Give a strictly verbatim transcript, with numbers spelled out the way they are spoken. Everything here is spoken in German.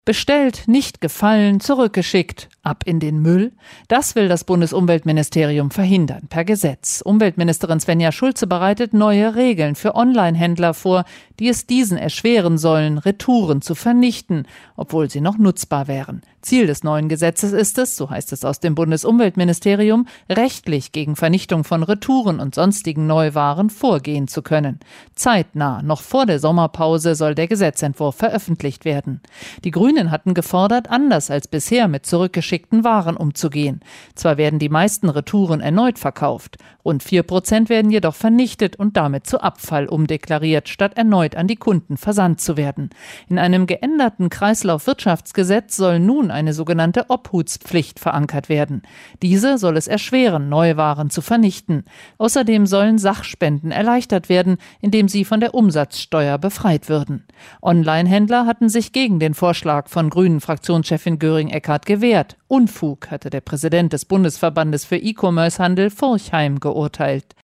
Bestellt, nicht gefallen, zurückgeschickt. Ab in den Müll? Das will das Bundesumweltministerium verhindern, per Gesetz. Umweltministerin Svenja Schulze bereitet neue Regeln für Online-Händler vor, die es diesen erschweren sollen, Retouren zu vernichten, obwohl sie noch nutzbar wären. Ziel des neuen Gesetzes ist es, so heißt es aus dem Bundesumweltministerium, rechtlich gegen Vernichtung von Retouren und sonstigen Neuwaren vorgehen zu können. Zeitnah, noch vor der Sommerpause, soll der Gesetzentwurf veröffentlicht werden. Die Grünen hatten gefordert, anders als bisher mit zurückgeschickten Waren umzugehen. Zwar werden die meisten Retouren erneut verkauft, rund vier Prozent werden jedoch vernichtet und damit zu Abfall umdeklariert, statt erneut an die Kunden versandt zu werden. In einem geänderten Kreislaufwirtschaftsgesetz soll nun eine sogenannte Obhutspflicht verankert werden. Diese soll es erschweren, Neuwaren zu vernichten. Außerdem sollen Sachspenden erleichtert werden, indem sie von der Umsatzsteuer befreit würden. Online-Händler hatten sich gegen den Vorschlag von Grünen-Fraktionschefin Göring-Eckardt gewehrt. Unfug, hatte der Präsident des Bundesverbandes für E-Commerce-Handel Forchheim geurteilt.